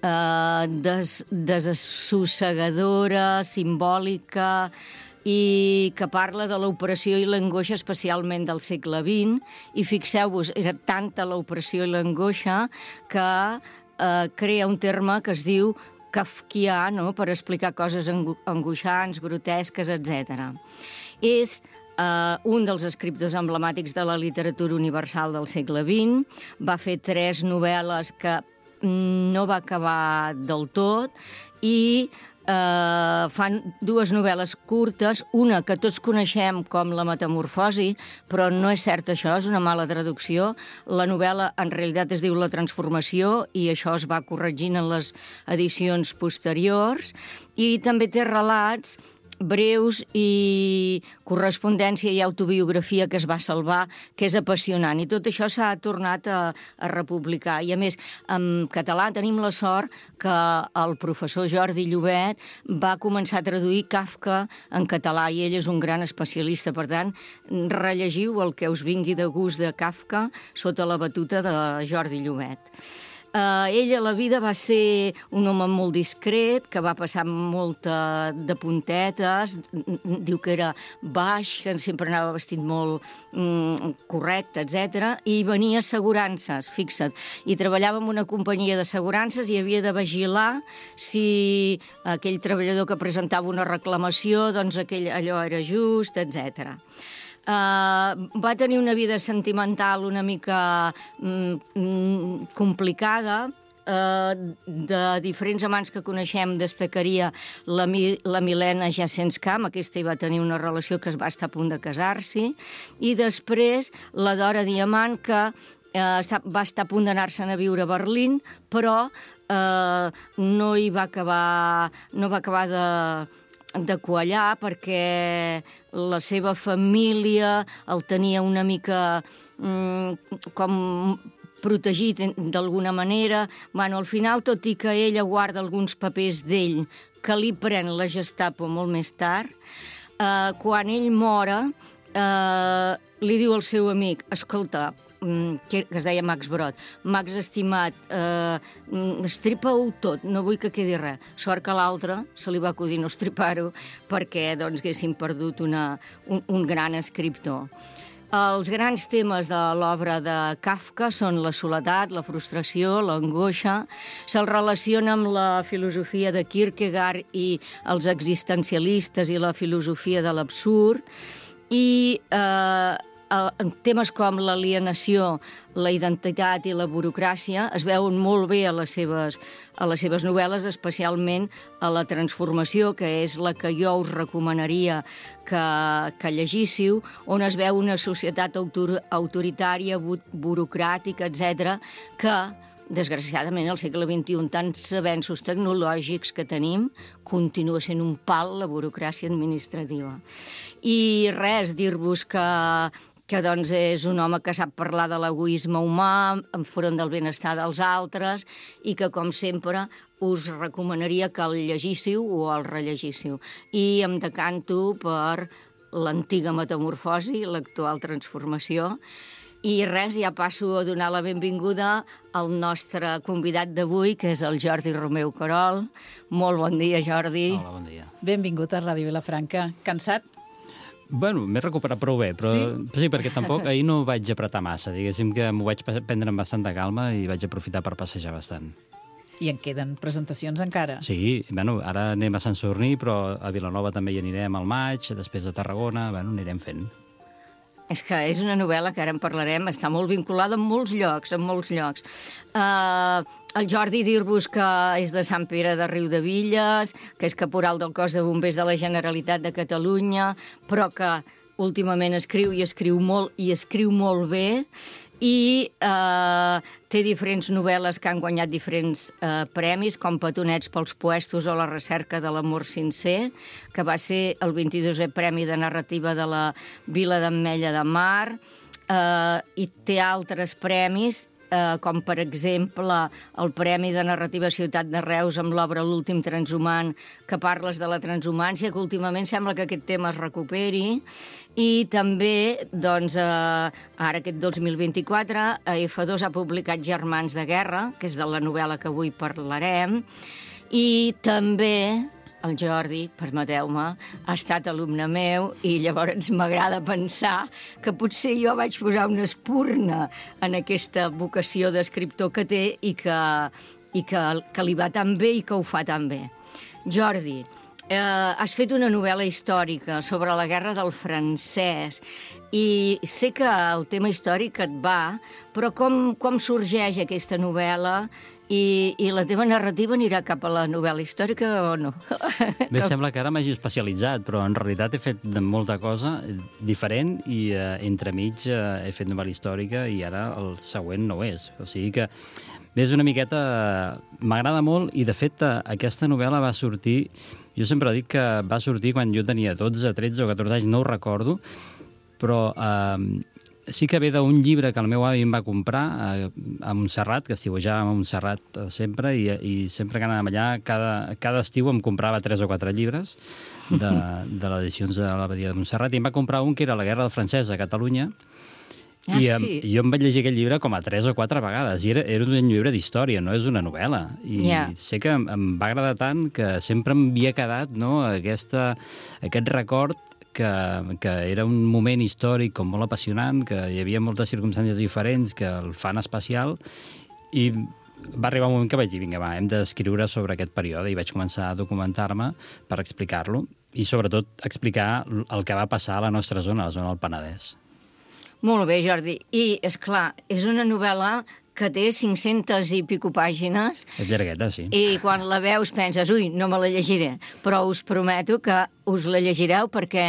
desassossegadora, simbòlica, i que parla de l'opressió i l'angoixa especialment del segle XX, i fixeu-vos, era tanta l'opressió i l'angoixa que crea un terme que es diu kafkià, no?, per explicar coses angoixants, grotesques, etc. És un dels escriptors emblemàtics de la literatura universal del segle XX, va fer 3 novel·les que no va acabar del tot, i fan 2 novel·les curtes, una que tots coneixem com La Metamorfosi, però no és cert això, és una mala traducció. La novel·la en realitat es diu La Transformació i això es va corregint en les edicions posteriors, i també té relats breus i correspondència i autobiografia que es va salvar, que és apassionant. I tot això s'ha tornat a republicar. I a més, en català tenim la sort que el professor Jordi Llobet va començar a traduir Kafka en català i ell és un gran especialista. Per tant, rellegiu el que us vingui de gust de Kafka sota la batuta de Jordi Llobet. Ell a la vida va ser un home molt discret, que va passar molta de puntetes, diu que era baix, que sempre anava vestit molt correcte, etc. I venia assegurances, fixa't, i treballava en una companyia d'assegurances i havia de vigilar si aquell treballador que presentava una reclamació, doncs allò era just, etc. Va tenir una vida sentimental una mica complicada. De diferents amants que coneixem destacaria la Milena Jasenskam, aquesta hi va tenir una relació que es va estar a punt de casar-s'hi, i després la Dora Diamant, que va estar a punt d'anar-se'n a viure a Berlín, però no va acabar de quallar perquè la seva família el tenia una mica com protegit d'alguna manera. Bueno, al final, tot i que ella guarda alguns papers d'ell que li pren la Gestapo molt més tard, quan ell mora, li diu al seu amic: escolta, que es deia Max Brod, Max, estimat, estripa-ho tot, no vull que quedi res. Sort que a l'altre se li va acudir no estripar-ho perquè haguessin perdut un gran escriptor. Els grans temes de l'obra de Kafka són la soledat, la frustració, l'angoixa. Se'l relaciona amb la filosofia de Kierkegaard i els existencialistes i la filosofia de l'absurd. I temes com l'alienació, la identitat i la burocràcia es veuen molt bé a les seves novel·les, especialment a La Transformació, que és la que jo us recomanaria que llegíssiu, on es veu una societat autoritària, burocràtica, etc., que, desgraciadament, al segle XXI, tants avenços tecnològics que tenim, continua sent un pal la burocràcia administrativa. I res, dir-vos que doncs és un home que sap parlar de l'egoisme humà enfront del benestar dels altres i que, com sempre, us recomanaria que el llegíssiu o el rellegíssiu. I em decanto per l'antiga Metamorfosi, l'actual Transformació. I res, ja passo a donar la benvinguda al nostre convidat d'avui, que és el Jordi Romeu Querol. Molt bon dia, Jordi.
Hola, bon dia.
Benvingut a Ràdio Vilafranca. Cansat?
Bueno, m'he recuperat prou bé, però sí, perquè tampoc ahir no vaig apretar massa. Diguéssim que m'ho vaig prendre amb bastanta calma i vaig aprofitar per passejar bastant.
I en queden presentacions encara?
Sí, bueno, ara anem a Sant Sadurní, però a Vilanova també hi anirem al maig, després a Tarragona, bueno, anirem fent.
És que és una novel·la que ara en parlarem, està molt vinculada en molts llocs, El Jordi, dir-vos que és de Sant Pere de Riudebitlles, que és caporal del cos de bombers de la Generalitat de Catalunya, però que últimament escriu i escriu molt bé, i té diferents novel·les que han guanyat diferents premis, com Petonets pels puestos o La recerca de l'amor sincer, que va ser el 22è Premi de Narrativa de la Vila d'Ametlla de Mar, i té altres premis, com per exemple el Premi de Narrativa Ciutat de Reus amb l'obra L'últim transhumant, que parles de la transhumància, que últimament sembla que aquest tema es recuperi, i també, doncs, ara aquest 2024, F2 ha publicat Germans de guerra, que és de la novel·la que avui parlarem, i també el Jordi, permeteu-me, ha estat alumne meu i llavors m'agrada pensar que potser jo vaig posar una espurna en aquesta vocació d'escriptor que té i que li va tan bé i que ho fa tan bé. Jordi, has fet una novel·la històrica sobre la guerra del francès i sé que el tema històric et va, però com sorgeix aquesta novel·la i la teva narrativa anirà cap a la novel·la històrica o no?
Bé, sembla que ara m'hagi especialitzat, però en realitat he fet molta cosa diferent i entremig he fet novel·la històrica i ara el següent no ho és. O sigui que bé, és una miqueta... M'agrada molt i, de fet, aquesta novel·la va sortir... Jo sempre dic que va sortir quan jo tenia 12, 13 o 14 anys, no ho recordo, però sí que ve d'un llibre que el meu avi em va comprar a Montserrat, que estiuejàvem a Montserrat sempre, i sempre que anàvem allà, cada estiu em comprava 3 o 4 llibres de les edicions de l'Abadia de Montserrat, i em va comprar un que era La guerra del francès a Catalunya, i jo em vaig llegir aquest llibre com a 3 o 4 vegades, i era un llibre d'història, no és una novel·la. I sé que em va agradar tant que sempre m'havia quedat aquest record que era un moment històric com molt apassionant, que hi havia moltes circumstàncies diferents que el fan especial, i va arribar un moment que vaig dir, vinga, hem d'escriure sobre aquest període, i vaig començar a documentar-me per explicar-lo, i sobretot explicar el que va passar a la nostra zona, la zona del Penedès.
Molt bé, Jordi. I, és clar, és una novel·la que té 500 i pico pàgines.
És llargueta, sí.
I quan la veus penses, ui, no me la llegiré. Però us prometo que us la llegireu perquè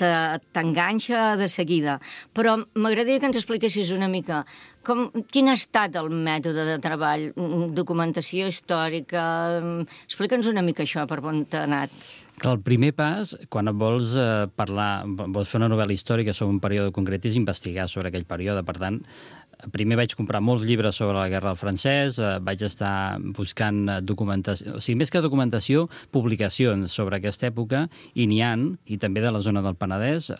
t'enganxa de seguida. Però m'agradaria que ens expliquessis una mica quin ha estat el mètode de treball, documentació històrica... Explica'ns una mica això, per on t'ha anat.
El primer pas, quan vols vols fer una novel·la històrica sobre un període concret, és investigar sobre aquell període. Per tant, primer vaig comprar molts llibres sobre la guerra del francès, vaig estar buscant documentació, o sigui, més que documentació, publicacions sobre aquesta època, i n'hi ha, i també de la zona del Penedès,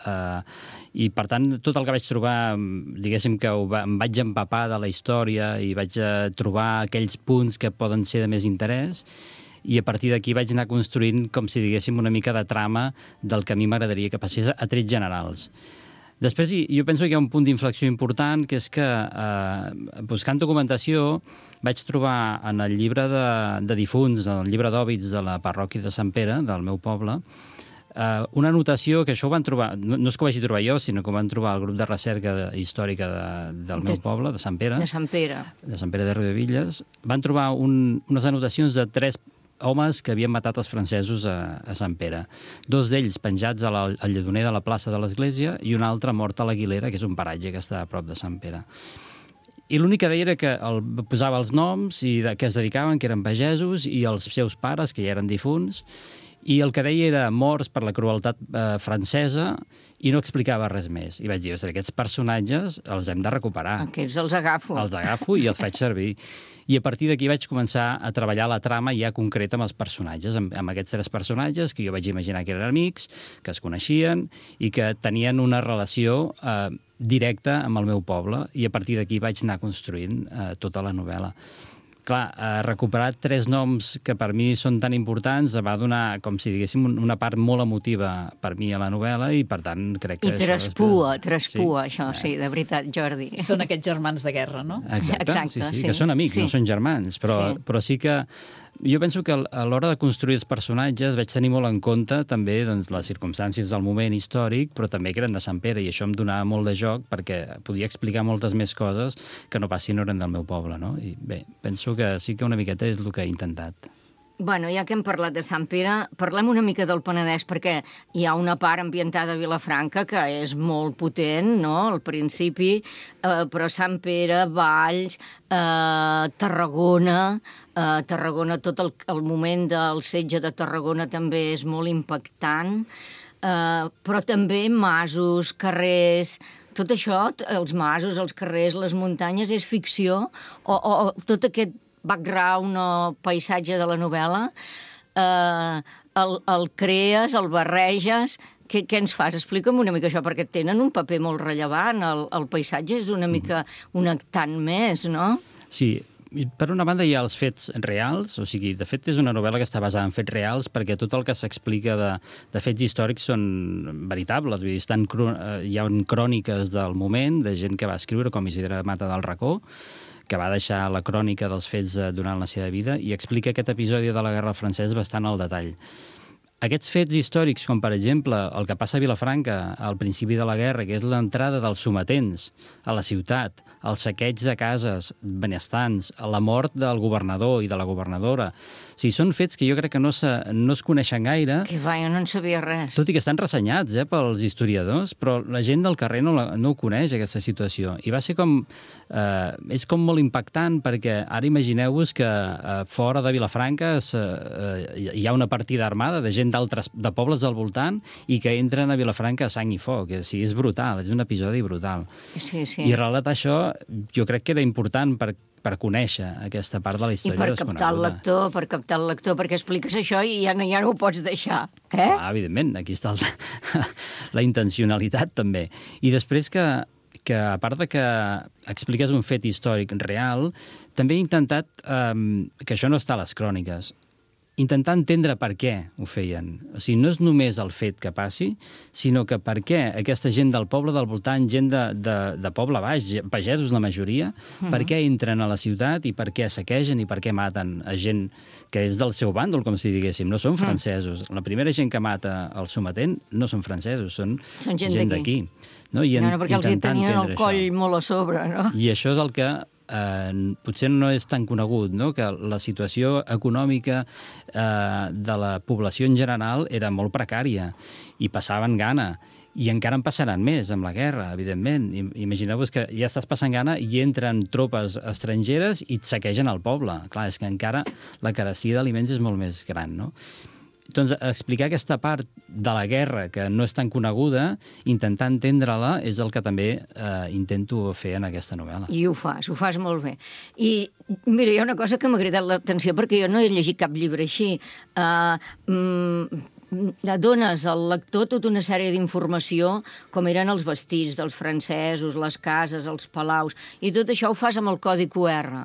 i per tant, tot el que vaig trobar, diguéssim que em vaig empapar de la història i vaig trobar aquells punts que poden ser de més interès, i a partir d'aquí vaig anar construint, com si diguéssim, una mica de trama del que a mi m'agradaria que passés a trets generals. Després, jo penso que hi ha un punt d'inflexió important, que és que, buscant documentació, vaig trobar en el llibre de difunts, el llibre d'òbits de la parròquia de Sant Pere, del meu poble, una anotació que això ho van trobar, no és que ho vagi trobar jo, sinó que ho van trobar el grup de recerca històrica del meu poble, de Sant Pere.
De Sant Pere. De
Sant Pere de Riudebitlles. Van trobar unes anotacions de 3 homes que havien matat els francesos a Sant Pere. 2 d'ells penjats al lledoner de la plaça de l'església i un altre mort a l'Aguilera, que és un paratge que està a prop de Sant Pere. I l'únic que deia era que posava els noms i que es dedicaven, que eren pagesos, i els seus pares, que ja eren difunts, i el que deia era morts per la crueltat francesa, i no explicava res més. I vaig dir, aquests personatges els hem de recuperar.
Aquests els agafo.
Els agafo i els faig servir. I a partir d'aquí vaig començar a treballar la trama ja concreta amb els personatges, amb aquests 3 personatges que jo vaig imaginar que eren amics, que es coneixien i que tenien una relació directa amb el meu poble, i a partir d'aquí vaig anar construint tota la novel·la. clar, recuperar 3 noms que per mi són tan importants va donar, com si diguéssim, una part molt emotiva per mi a la novel·la i, per tant, crec que...
I traspua, això, sí, de veritat, Jordi.
Són aquests germans de guerra, no?
Exacte, sí, que són amics, no són germans, però sí que... Jo penso que a l'hora de construir els personatges vaig tenir molt en compte també doncs, les circumstàncies del moment històric, però també que eren de Sant Pere, i això em donava molt de joc perquè podia explicar moltes més coses que no pas si no eren del meu poble, no? I bé, penso que sí que una miqueta és el que he intentat.
Bueno, ja que hem parlat de Sant Pere, parlem una mica del Penedès, perquè hi ha una part ambientada a Vilafranca que és molt potent, no?, al principi, però Sant Pere, Valls, Tarragona, tot el moment del setge de Tarragona també és molt impactant, però també masos, carrers... Tot això, els masos, els carrers, les muntanyes, és ficció, o tot aquest background o paisatge de la novel·la, el crees, el barreges... Què ens fas? Explica'm una mica això, perquè tenen un paper molt rellevant. El paisatge és una mica un actant més, no?
Sí, per una banda hi ha els fets reals, o sigui, de fet és una novel·la que està basada en fets reals perquè tot el que s'explica de fets històrics són veritables. Vull dir, hi ha cròniques del moment, de gent que va escriure, com Isidre Mata del Racó, que va deixar la crònica dels fets durant la seva vida i explica aquest episodi de la Guerra Francesa bastant al detall. Aquests fets històrics, com per exemple el que passa a Vilafranca al principi de la guerra, que és l'entrada dels sometents a la ciutat, el saqueig de cases benestants, la mort del governador i de la governadora... O sigui, són fets que jo crec que no es coneixen gaire.
Que va, jo no en sabia res.
Tot i que estan ressenyats pels historiadors, però la gent del carrer no ho coneix, aquesta situació. I va ser com... és com molt impactant, perquè ara imagineu-vos que fora de Vilafranca hi ha una partida armada de gent de pobles del voltant i que entren a Vilafranca a sang i foc. O sigui, és brutal, és un episodi brutal.
Sí.
I relatar això jo crec que era important per conèixer aquesta part de la història desconeguda.
I per captar el lector, perquè expliques això i ja no ho pots deixar.
Evidentment, aquí està la intencionalitat també. I després que a part de que expliques un fet històric real, també he intentat, que això no està a les cròniques, intentar entendre per què ho feien. O sigui, no és només el fet que passi, sinó que per què aquesta gent del poble del voltant, gent de poble baix, pagesos la majoria, per què entren a la ciutat i per què saquegen i per què maten a gent que és del seu bàndol, com si diguéssim. No són francesos. La primera gent que mata el sometent no són francesos, són gent d'aquí.
No, perquè els hi tenien el coll molt a sobre, no?
I això és el que potser no és tan conegut, no? Que la situació econòmica de la població en general era molt precària i passaven gana. I encara en passaran més amb la guerra, evidentment. Imagineu-vos que ja estàs passant gana i entren tropes estrangeres i et saquegen el poble. Clar, és que encara la carestia d'aliments és molt més gran, no? Doncs explicar aquesta part de la guerra que no és tan coneguda, intentar entendre-la, és el que també intento fer en aquesta novel·la.
I ho fas molt bé. I mira, hi ha una cosa que m'ha cridat l'atenció, perquè jo no he llegit cap llibre així. Dones al lector tota una sèrie d'informació, com eren els vestits dels francesos, les cases, els palaus, i tot això ho fas amb el codi QR.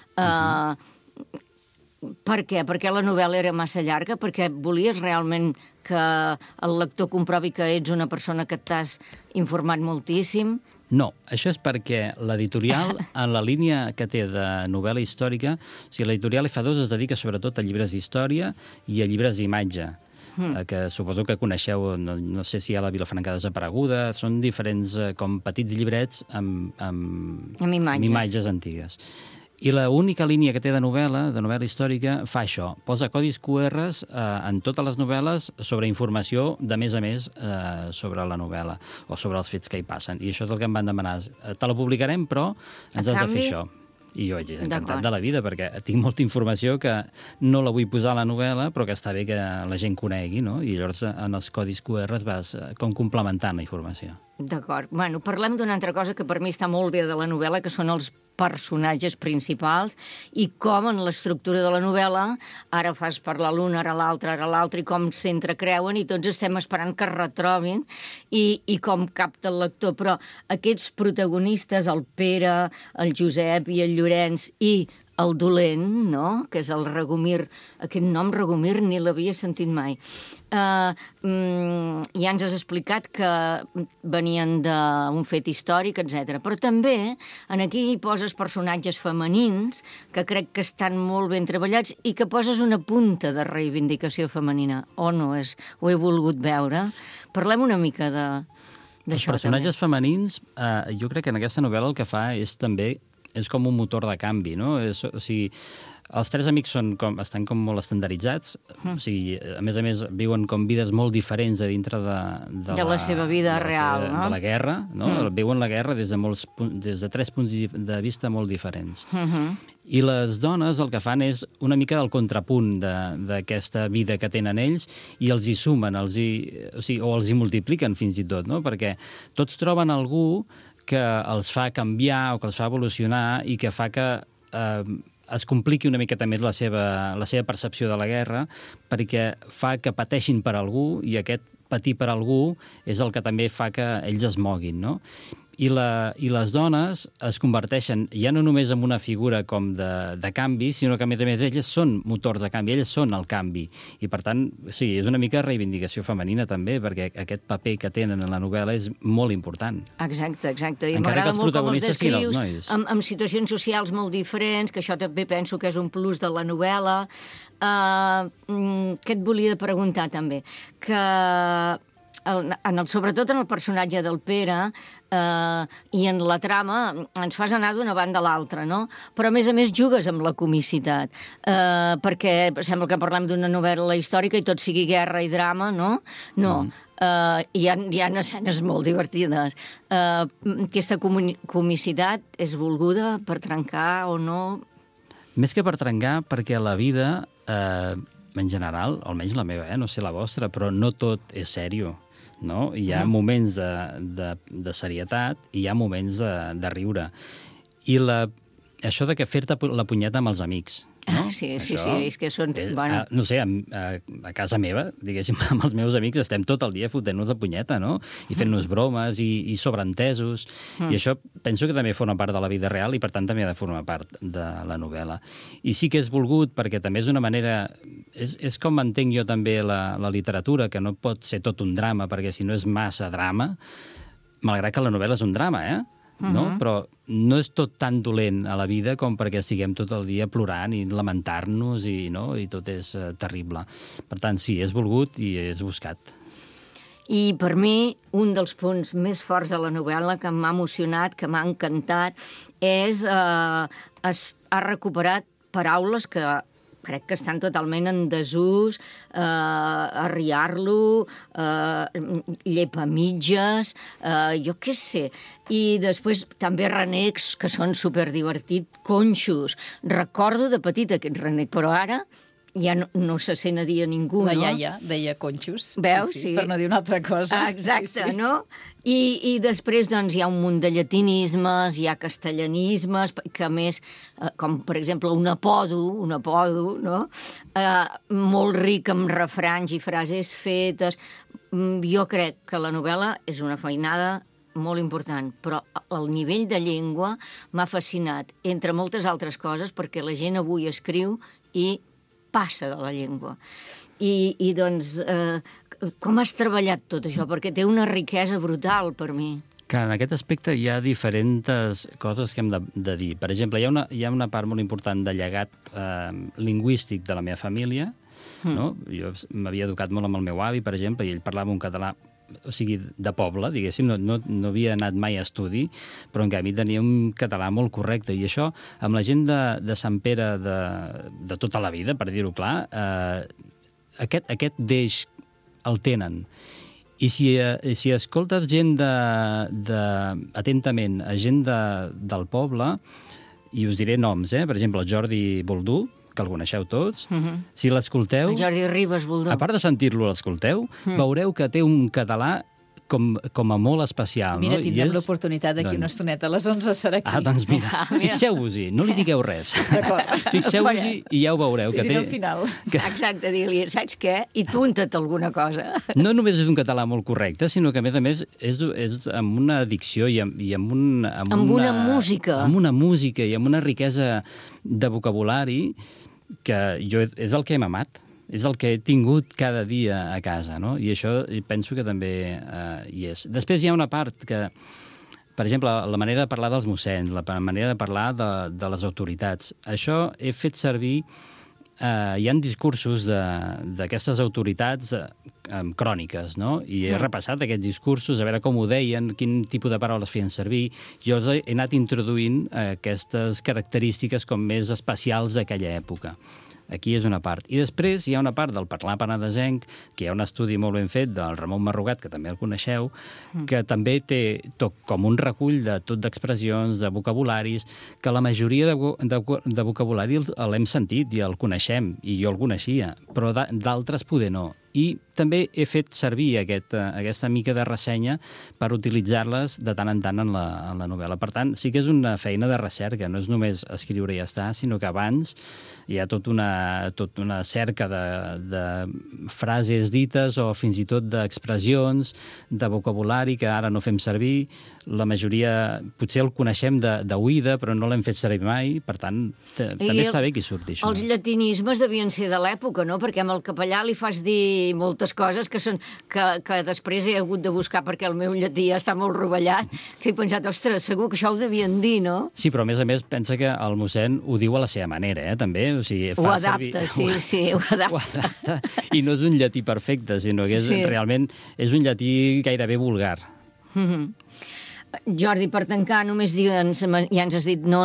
Per què? Perquè la novel·la era massa llarga? Perquè volies realment que el lector comprovi que ets una persona que t'has informat moltíssim?
No, això és perquè l'editorial, en la línia que té de novel·la històrica, o sigui, l'editorial F2 es dedica sobretot a llibres d'història i a llibres d'imatge, que suposo que coneixeu, no sé si hi ha la Vilafranca desapareguda, són diferents com petits llibrets amb imatges antigues. I l'única línia que té de novel·la històrica, fa això. Posa codis QRs en totes les novel·les sobre informació de més a més sobre la novel·la o sobre els fets que hi passen. I això és el que em van demanar. Te la publicarem, però ens has de fer això. I jo vaig dir encantat de la vida, perquè tinc molta informació que no la vull posar a la novel·la, però que està bé que la gent conegui, no? I llavors en els codis QR vas com complementant la informació.
D'acord. Bueno, parlem d'una altra cosa que per mi està molt bé de la novel·la, que són els personatges principals i com en l'estructura de la novel·la ara fas parlar l'un, ara l'altre, i com s'entrecreuen i tots estem esperant que es retrobin i com capta el lector. Però aquests protagonistes, el Pere, el Josep i el Llorenç i el dolent, no?, que és el Regomir. Aquest nom, Regomir, ni l'havia sentit mai. Ja ens has explicat que venien d'un fet històric, etc. Però també aquí hi poses personatges femenins que crec que estan molt ben treballats i que poses una punta de reivindicació femenina. O no, ho he volgut veure. Parlem una mica d'això.
Els personatges femenins, jo crec que en aquesta novel·la el que fa és com un motor de canvi, no? O sigui, els tres amics estan com molt estandarditzats, o sigui, a més, viuen com vides molt diferents a dintre de
la seva vida real, no?
De la guerra, no? Viuen la guerra des de 3 punts de vista molt diferents. I les dones el que fan és una mica del contrapunt d'aquesta vida que tenen ells i els hi sumen, o els hi multipliquen fins i tot, no? Perquè tots troben algú que els fa canviar o que els fa evolucionar i que fa que es compliqui una miqueta més la seva percepció de la guerra, perquè fa que pateixin per algú i aquest patir per algú és el que també fa que ells es moguin, no? I les dones es converteixen ja no només en una figura com de canvi, sinó que a més elles són motors de canvi, elles són el canvi. I per tant, sí, és una mica reivindicació femenina també, perquè aquest paper que tenen en la novel·la és molt important.
Exacte. I m'agrada molt com els descrius, amb situacions socials molt diferents, que això també penso que és un plus de la novel·la. Què et volia preguntar també? Que sobretot en el personatge del Pere i en la trama ens fas anar d'una banda a l'altra, no? Però a més jugues amb la comicitat, perquè sembla que parlem d'una novel·la històrica i tot sigui guerra i drama, no? No. Hi ha escenes molt divertides. Aquesta comicitat és volguda per trencar o no?
Més que per trencar, perquè la vida, en general, almenys la meva, no sé la vostra, però no tot és sèrio. No? Hi ha moments de serietat i hi ha moments de riure. I això de que fer-te la punyeta amb els amics. No?
Sí, és que són...
No sé, a casa meva, diguéssim, amb els meus amics estem tot el dia fotent-nos de punyeta, no? I fent-nos bromes i sobreentesos. I això penso que també forma part de la vida real i, per tant, també ha de formar part de la novel·la. I sí que és volgut perquè també és una manera... És com entenc jo també la literatura, que no pot ser tot un drama, perquè si no és massa drama, malgrat que la novel·la és un drama, no? Però no és tot tan dolent a la vida com perquè estiguem tot el dia plorant i lamentar-nos i tot és terrible. Per tant, sí, és volgut i és buscat.
I per mi, un dels punts més forts de la novel·la que m'ha emocionat, que m'ha encantat, és ha recuperat paraules que crec que estan totalment en desús, arriar-lo, llepamitges, jo què sé. I després també renecs que són superdivertits, conxos. Recordo de petit aquest renec, però ara ja no se sent a dir a ningú, no?
La iaia deia conxos,
veus?
Sí, per no dir una altra cosa.
Exacte, no? I després doncs, hi ha un munt de llatinismes, hi ha castellanismes, que a més, com per exemple un apodo, no? Molt ric amb refranys i frases fetes. Jo crec que la novel·la és una feinada molt important, però el nivell de llengua m'ha fascinat, entre moltes altres coses, perquè la gent avui escriu i passa de la llengua. I doncs, com has treballat tot això? Perquè té una riquesa brutal per mi.
Que en aquest aspecte hi ha diferents coses que hem de dir. Per exemple, hi ha una part molt important de llegat lingüístic de la meva família. No? Jo m'havia educat molt amb el meu avi, per exemple, i ell parlava un català, o sigui, de poble, diguéssim, no havia anat mai a estudi, però en canvi tenia un català molt correcte. I això, amb la gent de Sant Pere de tota la vida, per dir-ho clar, aquest deix el tenen. I si escoltes gent atentament a gent del poble, i us diré noms, per exemple, el Jordi Boldú, que el coneixeu tots, si l'escolteu...
El Jordi Ribas Boldú.
A part de sentir-lo, l'escolteu, veureu que té un català com a molt especial.
Mira,
no?
tindrem l'oportunitat d'aquí una estoneta. A les 11 serà aquí.
Doncs mira, fixeu-vos-hi, no li digueu res. Fixeu-vos-hi i ja ho veureu.
Li diré al final.
Exacte, dir-li, saps què? I punta't alguna cosa.
No només és un català molt correcte, sinó que, a més, és amb una dicció i amb
una música.
Amb una música i amb una riquesa de vocabulari que és el que hem amat. És el que he tingut cada dia a casa, no? I això penso que també hi és. Després hi ha una part que, per exemple, la manera de parlar dels mossens, la manera de parlar de les autoritats. Això he fet servir... hi ha discursos d'aquestes autoritats cròniques, no? I he repassat aquests discursos, a veure com ho deien, quin tipus de paraules feien servir. Jo he anat introduint aquestes característiques com més especials d'aquella època. Aquí és una part. I després hi ha una part del parlar penedesenc, que hi ha un estudi molt ben fet del Ramon Marrugat, que també el coneixeu, que també té com un recull de tot d'expressions, de vocabularis, que la majoria de vocabulari l'hem sentit i el coneixem, i jo el coneixia, però d'altres poder no. I també he fet servir aquesta mica de ressenya per utilitzar-les de tant en tant en la novel·la. Per tant, sí que és una feina de recerca, no és només escriure i ja està, sinó que abans hi ha tota una cerca de frases dites o fins i tot d'expressions, de vocabulari que ara no fem servir. La majoria potser el coneixem d'oïda, però no l'hem fet servir mai. Per tant, també està bé que hi surti això.
Els llatinismes devien ser de l'època, no? Perquè amb el capellà li fas dir moltes coses que després he hagut de buscar perquè el meu llatí està molt rovellat, que he pensat, ostres, segur que això ho devien dir, no?
Sí, però a més pensa que el mossèn ho diu a la seva manera, també. O sigui,
ho adapta, sí, ho adapta.
I no és un llatí perfecte, sinó que realment és un llatí gairebé vulgar.
Jordi, per tancar, només digue'ns, ja ens has dit, no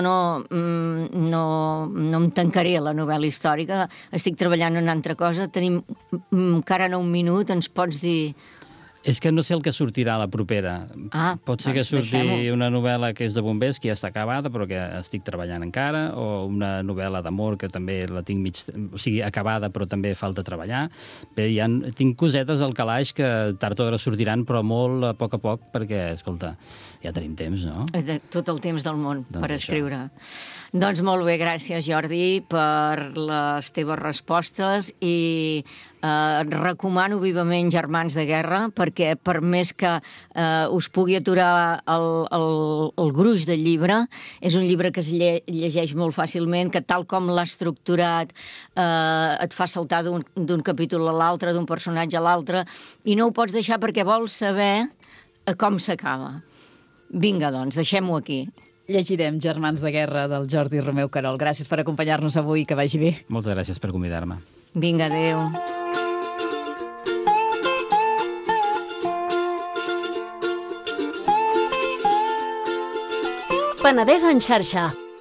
em tancaré la novel·la històrica, estic treballant en una altra cosa, tenim encara no un minut, ens pots dir...
És que no sé el que sortirà a la propera. Pot ser que surti una novel·la que és de bombers, que ja està acabada, però que estic treballant encara, o una novel·la d'amor, que també la tinc acabada, però també falta treballar. Bé, tinc cosetes al calaix que tard o d'hora sortiran, però molt a poc, perquè, escolta, ja tenim temps, no?
Tot el temps del món per escriure. Doncs molt bé, gràcies, Jordi, per les teves respostes i recomano vivament Germans de guerra, perquè per més que us pugui aturar el gruix del llibre, és un llibre que es llegeix molt fàcilment, que tal com l'ha estructurat et fa saltar d'un capítol a l'altre, d'un personatge a l'altre, i no ho pots deixar perquè vols saber com s'acaba. Vinga, doncs, deixem-ho aquí.
Llegirem Germans de guerra del Jordi Romeu Querol. Gràcies per acompanyar-nos avui, que vagi bé.
Moltes gràcies per convidar-me.
Vinga, adéu.
Penedès en xarxa,